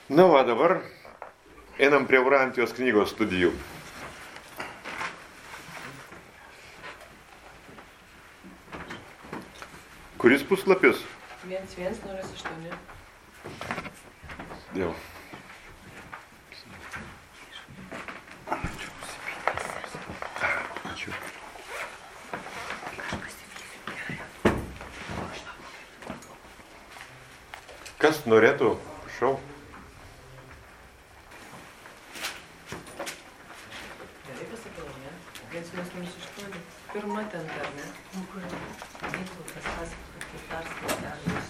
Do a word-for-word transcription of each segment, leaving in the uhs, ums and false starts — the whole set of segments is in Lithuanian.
Na va, dabar einam prie Urantijos knygos studijų. Kuris puslapis? vienas vienas nulis aštuoni. Jau. Ačiū. Kas norėtų? Prašau. Gerai pasakiau, ne? vienas vienas nulis aštuoni. Pirma ten, ar ne? Nu, kur Vytautas pasakoja, kaip perskaitė, ar jūs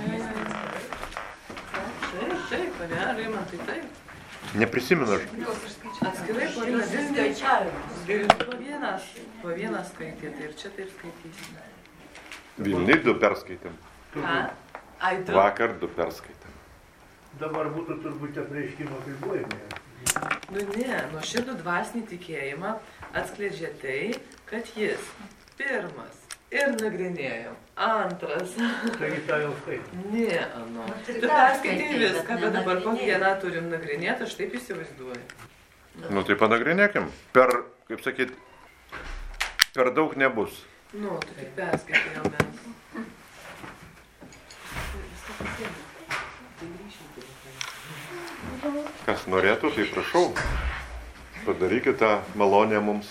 Taip, taip, pane, Raimantai, taip. Neprisimenu aš. Atskirai po vieną skaičiavimus. Po vieną, po vieną skaitėte ir čia taip skaitysime. Vilniui du perskaitėm. Ką? Ai, du. Vakar du perskaitėm. Dabar būtų turbūt apreiškimo apribojimai. Nu ne, nuoširdų dvasinį tikėjimą atskleidžia tai, kad jis pirmas ir nagrinėjo, antras. Taigi tą jau skaitai. Ne, ano. tai Tu perskaitai viską, bet dabar kokį vieną turim nagrinėti, aš taip įsivaizduoju. Nu tai panagrinėkim. Per, kaip sakyt, per daug nebus. Nu, tu tik perskaitai jau mes. Kas norėtų, tai prašau. Padarykite tą malonę mums.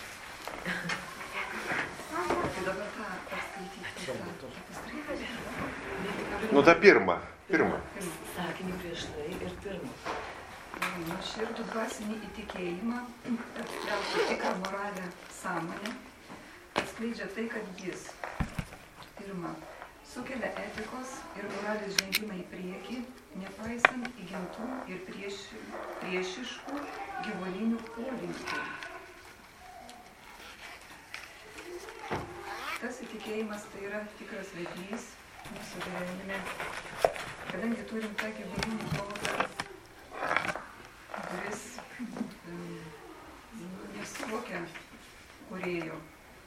Nu tą pirmą. Pirmą. Sakinį prieš tai ir pirmą. Nuoširdų dvasinį įtikėjimą, atkeliauti tikrą moralę sąmonę, atskleidžia tai, kad jis, pirma, sukelia etikos ir moralės žengimą į priekį, nepaisant įgimtų ir prieš, priešiškų gyvulinių polinkių. Tas įtikėjimas tai yra tikras vedlys mūsų gyvenime, kadangi turim tą gyvulinį protą, kuris um, nesuvokia kūrėjo,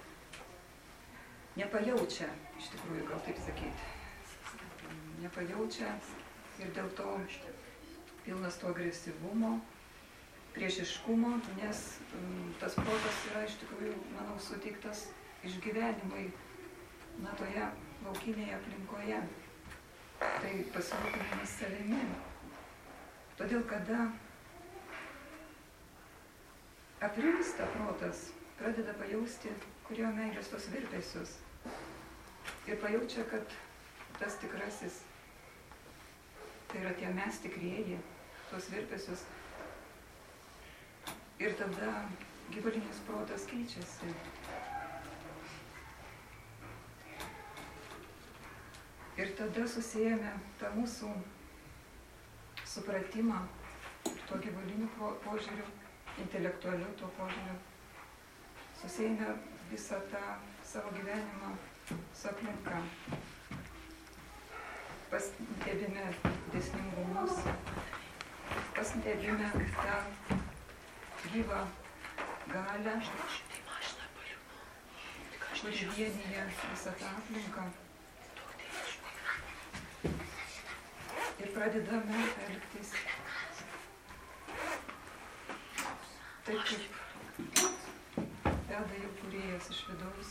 nepajaučia, iš tikrųjų, gal taip sakyti, nepajaučia ir dėl to pilnas to agresyvumo, priešiškumo, nes um, tas protas yra iš tikrųjų, manau, suteiktas išgyvenimui, na, toje laukinėje aplinkoje. Tai pasirūpinimas savimi. Todėl, kada aprimsta protas, pradeda pajausti, kurio meilės tos virpesius. Ir pajaučia, kad tas tikrasis, tai yra tie mes tikrieji, tos virpesius. Ir tada gyvulinis protas keičiasi. Ir tada susijame tą mūsų supratimą tuo gyvuliniu požiūriu, intelektualiu tuo požiūriu. Susijame visą tą savo gyvenimą su aplinka. Pastebime dėsningumus, pastebime tą gyvą galią, kuri vienyje visą tą aplinką. Ir pradedame elgtis taip, kaip veda jau kūrėjas iš vidaus,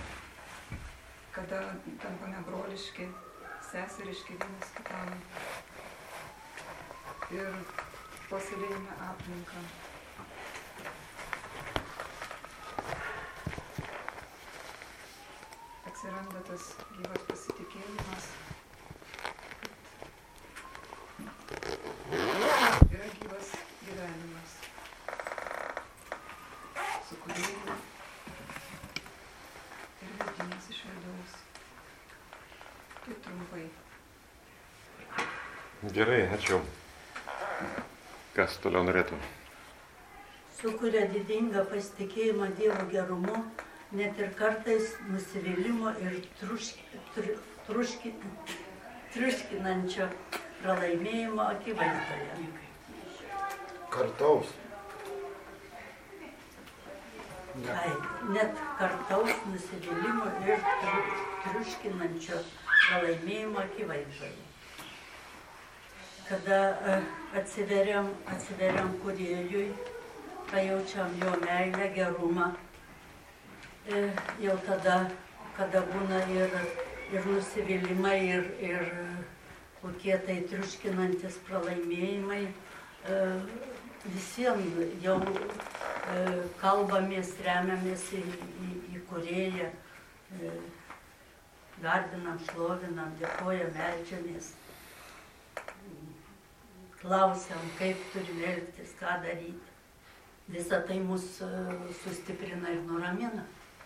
kada tampame broliški, seseriški vienas kitam ir puoselėjame aplinką. Atsiranda tas gyvas pasitikėjimas. Yra gyvas gyvenimas, su kūrėju ir vedimas iš vidaus. Taip trumpai. Gerai, ačiū. Kas toliau norėtų? Sukuria didingą pasitikėjimą Dievo gerumu, net ir kartais nusivylimo ir truški, tru, truški, truškinančio pralaimėjimo akivaizdoje. Kartaus. Ai, net kartaus nusivylimo ir tru, truškinančio pralaimėjimo akivaizdoje. kada e, atsiveriam, atsiveriam Kūrėjui, pajaučiam jo meilę, gerumą, e, jau tada, kada būna ir, ir nusivylimai, ir, ir kokie tai triuškinantis pralaimėjimai, e, visiems jau e, kalbamės, remiamės į, į, į Kūrėją, e, garbinam, šlovinam, dėkojam, meldžiamės, klausiam, kaip turim elgtis, ką daryti. Visą tai mus sustiprina ir nuramina.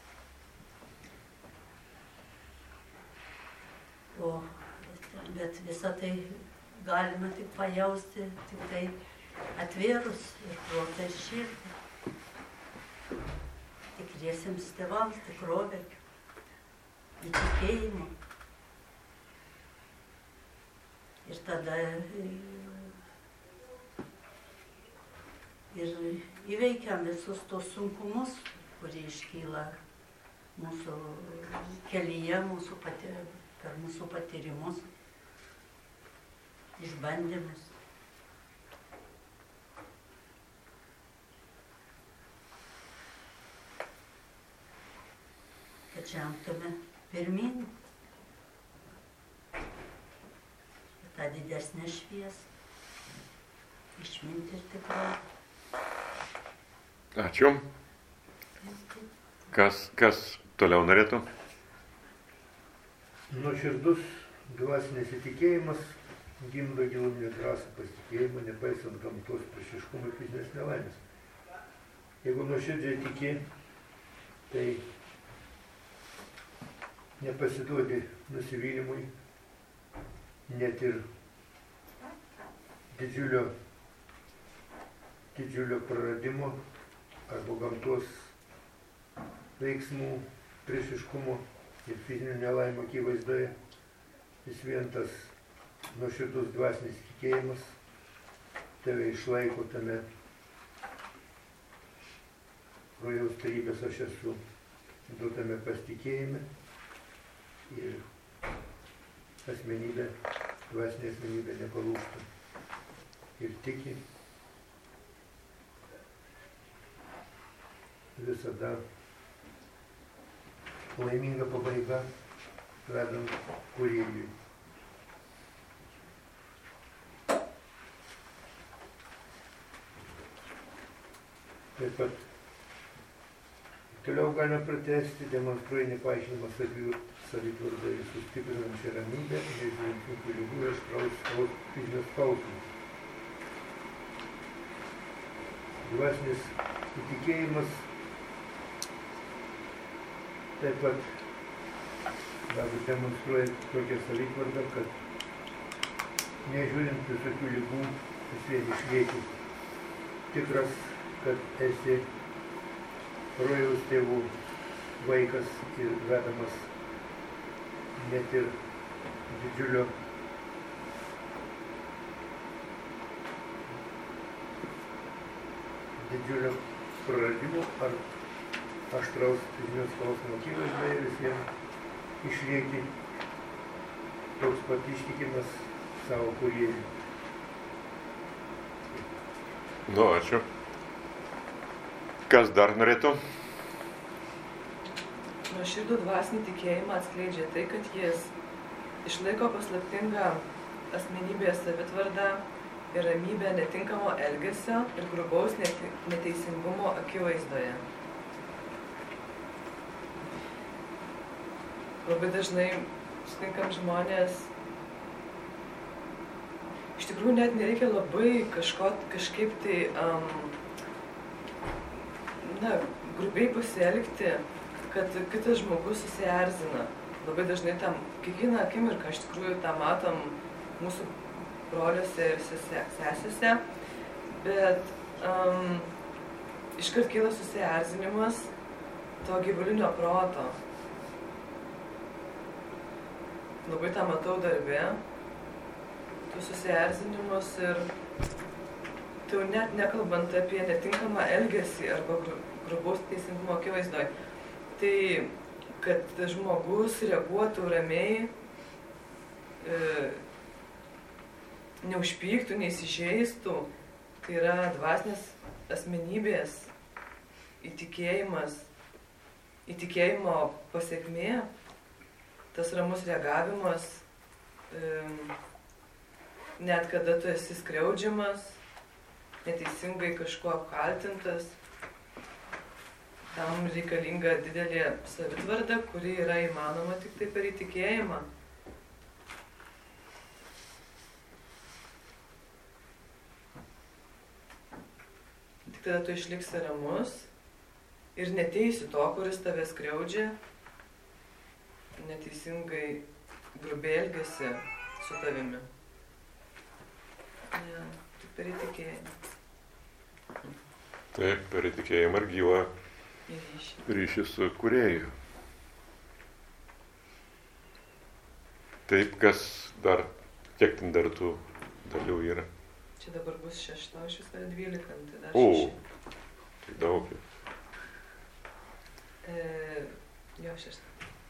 O, bet visą tai galima tik pajausti, tik tai atvėrus ir protą ir širdį. Tikriesiems tėvams, tikrovė, įtikėjimo. Ir tada ir įveikiam visus tos sunkumus, kurie iškyla mūsų kelyje, mūsų pati, per mūsų patyrimus, išbandymus. Kad žengtume pirmyn, tą didesnę šviesą, išmintį ir tikrai. Ačiū. Kas, kas toliau norėtų? Nuoširdus dvasinis įtikėjimas gimdo giluminę drąsą pasitikėjimą, nepaisant gamtos priešiškumų ir fizinės nelaimės. Jeigu nuoširdžiai tiki, tai nepasiduodi nusivylimui, net ir didžiulio, didžiulio praradimo arba gamtos veiksmų, priešiškumo ir fizinių nelaimų akivaizdoje. Vis vien tas nuoširdus dvasinis tikėjimas tave išlaiko tame rojaus tarybės aš esu duotame pasitikėjime ir asmenybė, dvasinė asmenybė nepalūžta ir tiki visada laiminga pabaiga vedant Kūrėjui. Taip pat toliau galime pratesti, demonstruoja nepaaiškinamą savitvardą ir sustiprinančią ramybę, nežiūrint sunkių ligų ir aštraus fizinio skausmo. Dvasinis įtikėjimas taip pat galbūt demonstruoja tokią savitvardą, kad nežiūrint visokių ligų, vis vien išlieki tikras, kad esi rojaus tėvų vaikas ir vedamas net ir didžiulio didžiulio praradimo ar aštraus fizinio skausmo akivaizdoje vis vien išlieki toks pat ištikimas savo Kūrėjui. Nu, ačiū. Kas dar norėtų? Nuoširdų dvasinį tikėjimą atskleidžia tai, kad jis išlaiko paslaptingą asmenybės savitvardą ir ramybę netinkamo elgesio ir grubaus neteisingumo akivaizdoje. Labai dažnai sutinkam žmonės, iš tikrųjų net nereikia labai kažko, kažkaip tai um, na, grubiai pasielgti, kad kitas žmogus susierzina. Labai dažnai tam kiekvieną akimirką iš tikrųjų tą matom mūsų broliuose ir sesėse, bet um, iškart kyla susierzinimas to gyvulinio proto. Labai tą matau darbe, tų susierzinimus ir tai net nekalbant apie netinkamą elgesį arba grubaus teisingumo akivaizdoj. Tai, kad žmogus reaguotų ramiai, e, neužpyktų, neįsižeistų. Tai yra dvasinės asmenybės įtikėjimas, įtikėjimo pasiekmė, tas ramus reagavimas, net kada tu esi skriaudžiamas, neteisingai kažkuo apkaltintas, tam reikalinga didelė savitvarda, kuri yra įmanoma tik tai per įtikėjimą. Tik tada tu išliksi ramus ir neteisi to, kuris tave skriaudžia, neteisingai grubiai elgiasi su tavimi. Ne, tik per įtikėjimą. Taip, per įtikėjimą ir gyvą ryšį su kūrėju. Taip, kas dar, kiek ten dar tų dalių yra? Čia dabar bus šešta, iš vis dvylika, tai dar O, šeši. tai daug. E, jo, šešta.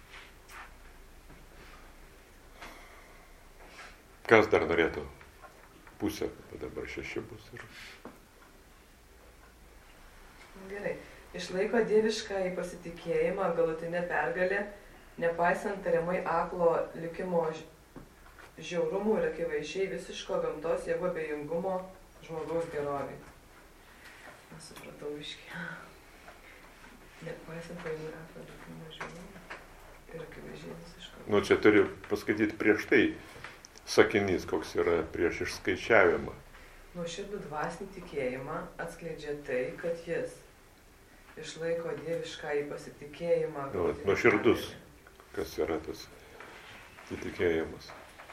Kas dar norėtų? Pusę, dabar šeši bus. Ir... Gerai. Išlaiko dievišką į pasitikėjimą, galutinę pergalę, nepaisant tariamai aklo likimo žiaurumų ir akivaizdžiai visiško gamtos jėgų abejingumo žmogaus gerovį. Nesupratau iškiai. Nepaisant tariamai aklo likimo žiaurumų ir akivaizdžiai visiško. Nu, čia turiu paskaityti prieš tai sakinys, koks yra prieš išskaičiavimą. Nuoširdų dvasinį tikėjimą atskleidžia tai, kad jis išlaiko dievišką į pasitikėjimą. Nu, nuoširdus, kas yra tas įtikėjimas.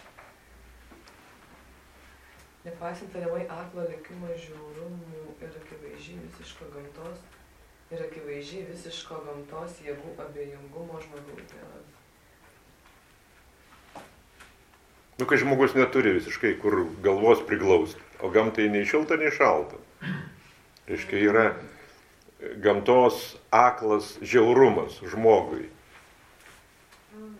Nepaisant tariamai aklo likimo žiaurumų ir akivaizdžiai visiško gamtos ir akivaizdžiai visiško gamtos jėgų abejingumo žmogaus gerovės. Nu, kai žmogus neturi visiškai kur galvos priglausti, o gamtai nei šilta, nei šalta. Reiškia, yra gamtos aklas žiaurumas žmogui. Mm.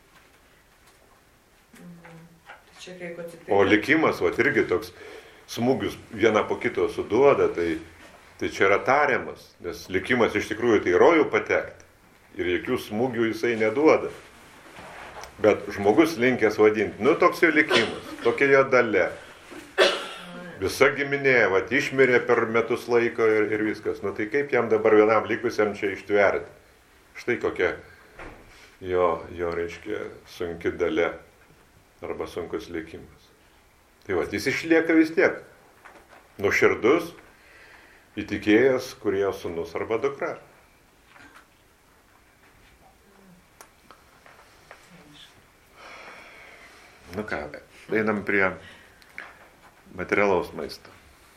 Mm. Čia kaip atsitinka. O likimas, va, irgi toks smūgius vieną po kito suduoda, tai, tai čia yra tariamas, nes likimas iš tikrųjų tai rojų patekti ir jokių smūgių jisai neduoda. Bet žmogus linkęs vadinti, nu toks jo likimas, tokia jo dalia. Visa giminė, va, išmirė per metus laiko ir, ir viskas. Nu tai kaip jam dabar vienam likusiam čia ištverti? Štai kokia jo, jo reiškia, sunki dalia arba sunkus likimas. Tai va, jis išlieka vis tiek nuoširdus, įtikėjęs, kurio sūnus arba dukra. Nu ką, einam prie materialaus maisto.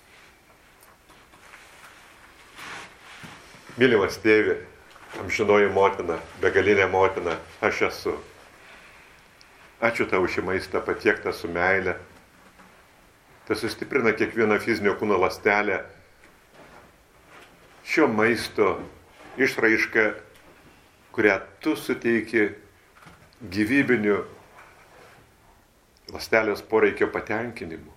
Mylimas tėvi, amžinoji motina, begalinė motina, aš esu. Ačiū tau šį maistą patiektą su meile. Tai sustiprina kiekvieną fizinio kūno ląstelę. Šio maisto išraiška, kurią tu suteiki gyvybiniu ląstelės poreikio patenkinimu.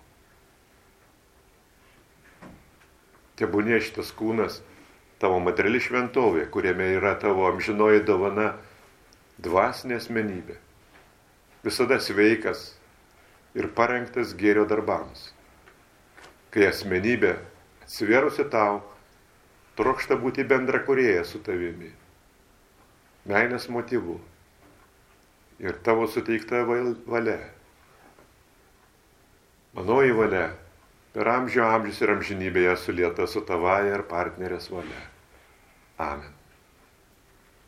Tebūnie šitas kūnas tavo materiali šventovė, kuriame yra tavo amžinoji dovana, dvasinė asmenybė, visada sveikas ir parengtas gėrio darbams. Kai asmenybė, atsivėrusi tau, trokšta būti bendrakūrėja su tavimi, meilės motyvu ir tavo suteikta valia. Manoji valia per amžių amžius ir amžinybėje sulieta su tavaja ir partnerės valia. Amen.